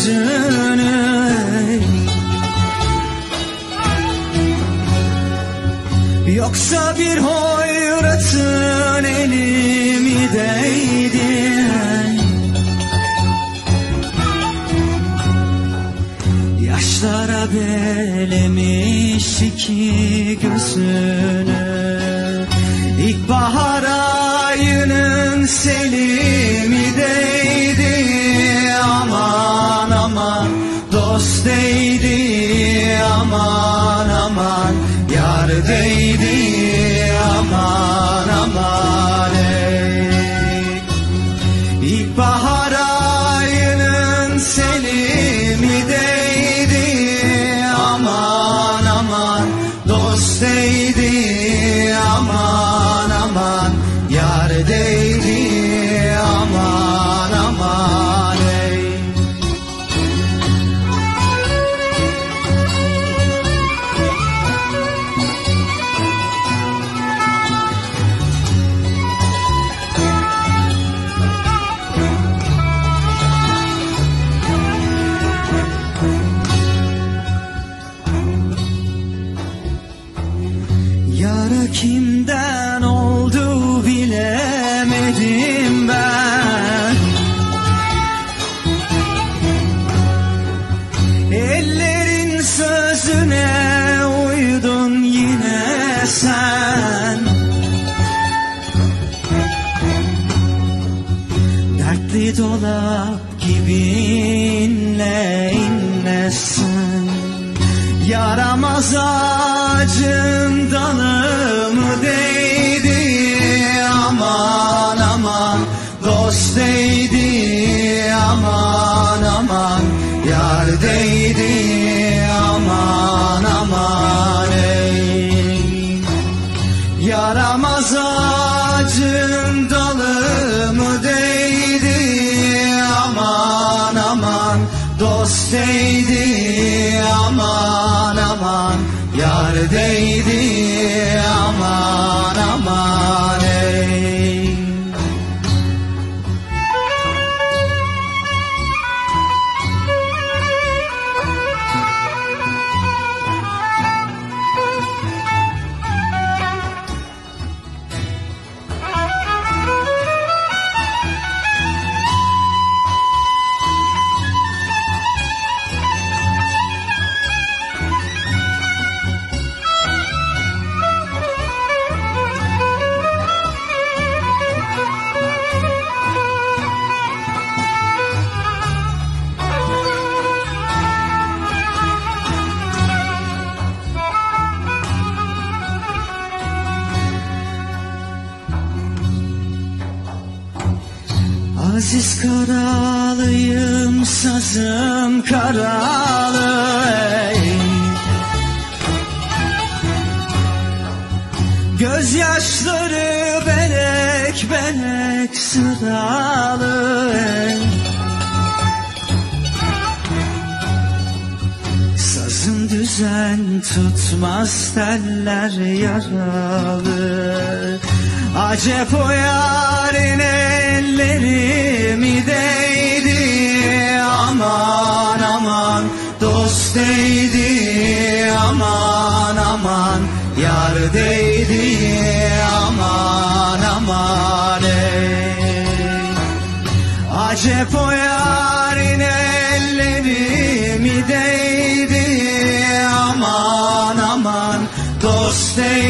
gözünü. Yoksa bir hoyratın elimi değdi, yaşlara belemiş iki gözünü. İlkbahar ayının selimi değdi, aman aman dost değdi, aman aman yar değdi, aman aman ey. İlkbahar ayının selimi değdi, aman aman dost değdi, aman aman yar değdi, aman aman ey. Yara kimden oldu bilemedim ben. Ellerin sözüne uydun yine sen. Dertli dolap gibi inle inle sen. Yaramaz ağacın dalı mı değdi, aman aman dost değdi, aman aman yar değdi, aman aman ey. Yaramaz ağacın dalı mı değdi, aman aman dost değdi, aman aman yar değdi, aman aman ey. Aziz karalıyım, sazım karalı ey. Gözyaşları belek belek sıralı ey. Sazın düzen tutmaz, teller yaralı. Acep o yarın ellerimi değdi, aman aman dost değdi, aman aman yar değdi, aman aman ey. Acep o yarın ellerimi değdi, aman aman dost değdi,